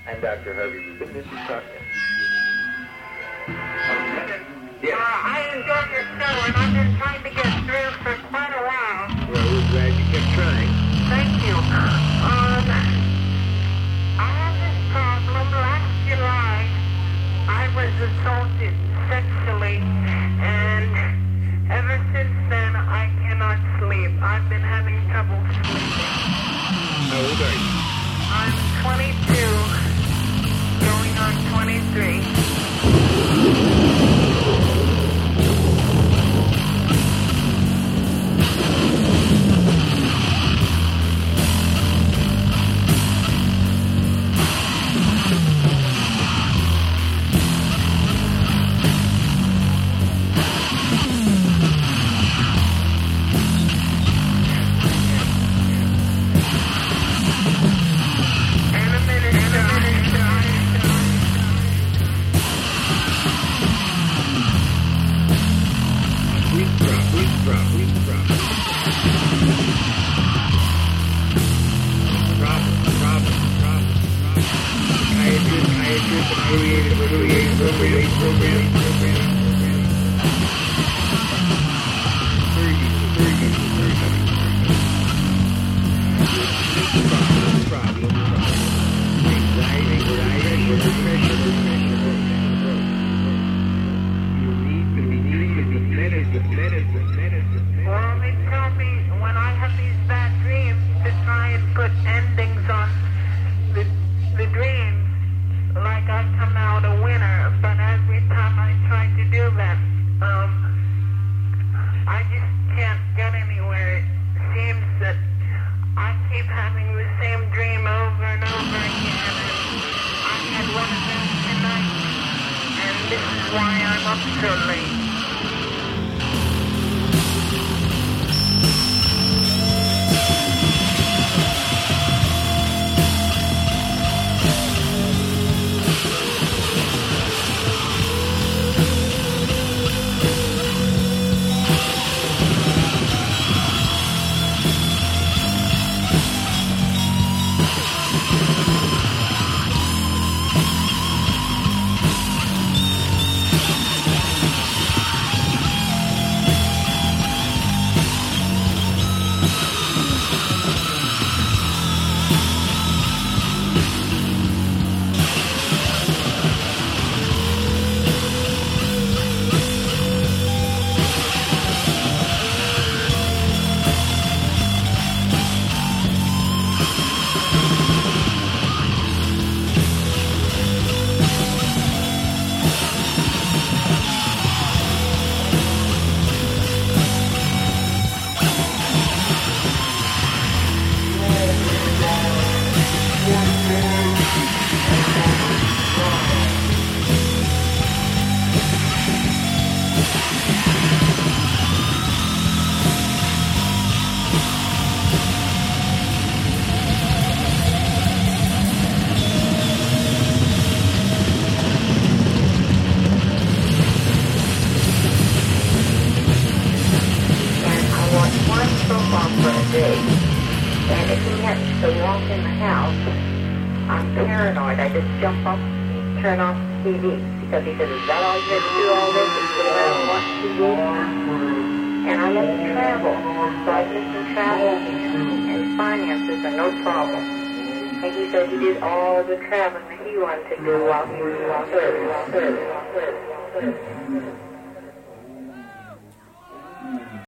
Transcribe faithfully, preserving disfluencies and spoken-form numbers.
I'm Doctor Harvey Rubin. This is Talk. Yeah. Uh, I enjoy your show, and I've been trying to get through for quite a while. Well, we're glad you kept trying. Thank you. Um, I have this problem. Last July, I was assaulted sexually, and ever since then, I cannot sleep. I've been having trouble sleeping. How old are you? I'm twenty-two, going on twenty-three. Because he said, is that all you had to do all day? Just sit around and watch T V? And I love to travel. So I did some travel, and finances are no problem. And he said he did all the traveling that he wanted to do while he was on service.